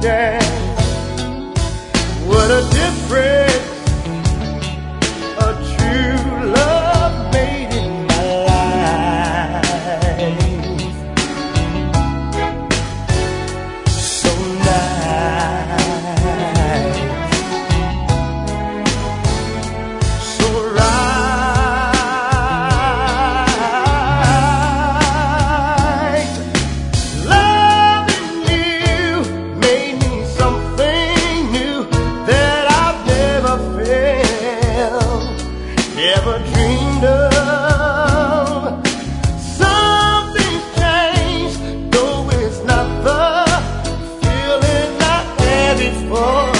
Yeah, what a difference a true love made in my life. So nice, so right. Loving you made me something new that I've never felt, never dreamed of. Something's changed, though it's not the feeling I had before.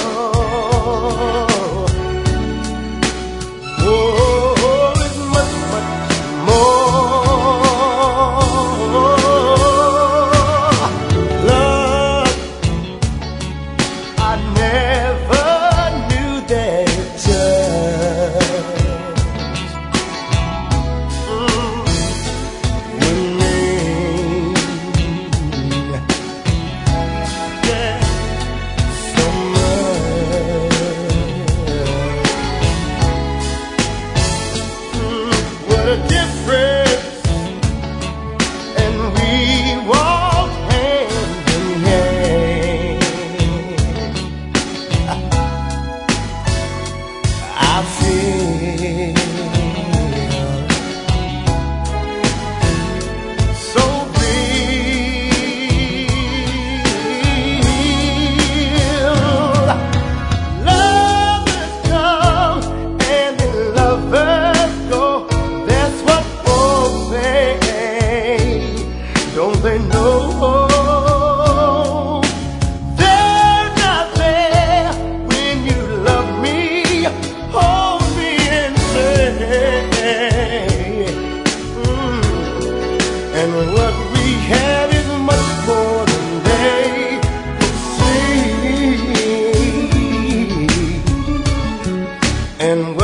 Oh, it's much, much more. Love, I never knew that it just would mean, yeah, so much. What a difference, and we walk hand in hand. I feel so real. Lovers come and then lovers go. That's what folks say. Don't they know? They're not there when you love me. Hold me and say, and what we have is much more than they can see. And